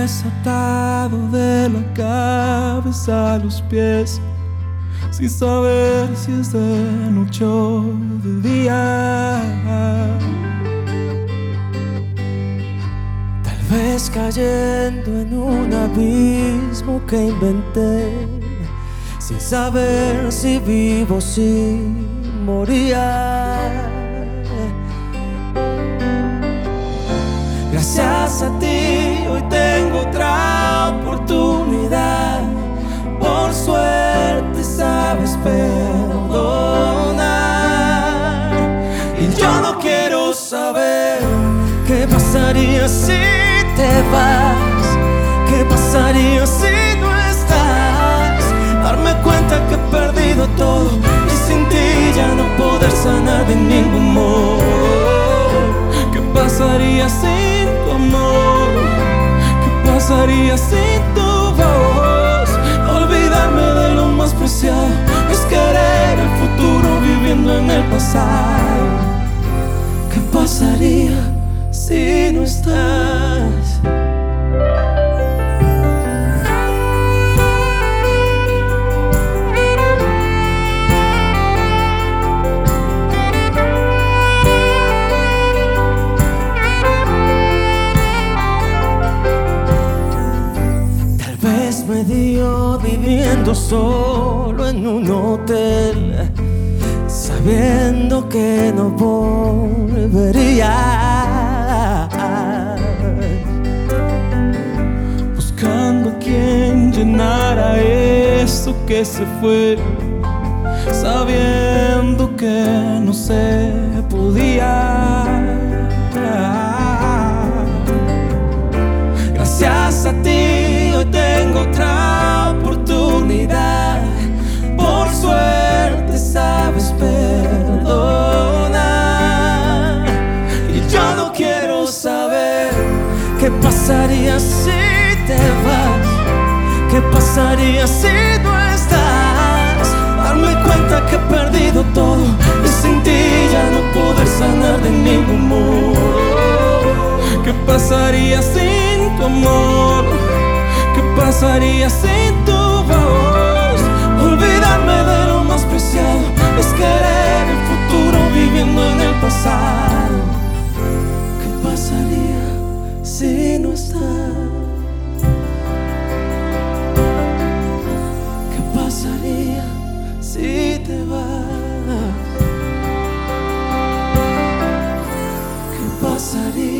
desatado de la cabeza a los pies, sin saber si es de noche o de día. Tal vez cayendo en un abismo que inventé, sin saber si vivo o si moría. Gracias a ti hoy tengo otra oportunidad. Por suerte sabes perdonar. Y yo no quiero saber qué pasaría si te vas, qué pasaría si no estás. Darme cuenta que he perdido todo y sin ti ya no poder sanar de ningún modo. ¿Qué pasaría sin tu amor? ¿Qué pasaría sin tu voz? Olvidarme de lo más preciado es querer el futuro viviendo en el pasado. ¿Qué pasaría si no estás? Medio viviendo solo en un hotel, sabiendo que no volvería. Buscando a quien llenara esto que se fue, sabiendo que no se podía. Gracias a ti hoy tengo otra oportunidad. Por suerte sabes perdonar. Y yo no quiero saber qué pasaría si te vas, qué pasaría si no estás. Darme cuenta que he perdido todo y sin ti ya no poder sanar de ningún modo. ¿Qué pasaría sin tu amor? ¿Qué pasaría sin tu voz? Olvidarme de lo más preciado es querer el futuro viviendo en el pasado. ¿Qué pasaría si no estás? ¿Qué pasaría si te vas? ¿Qué pasaría?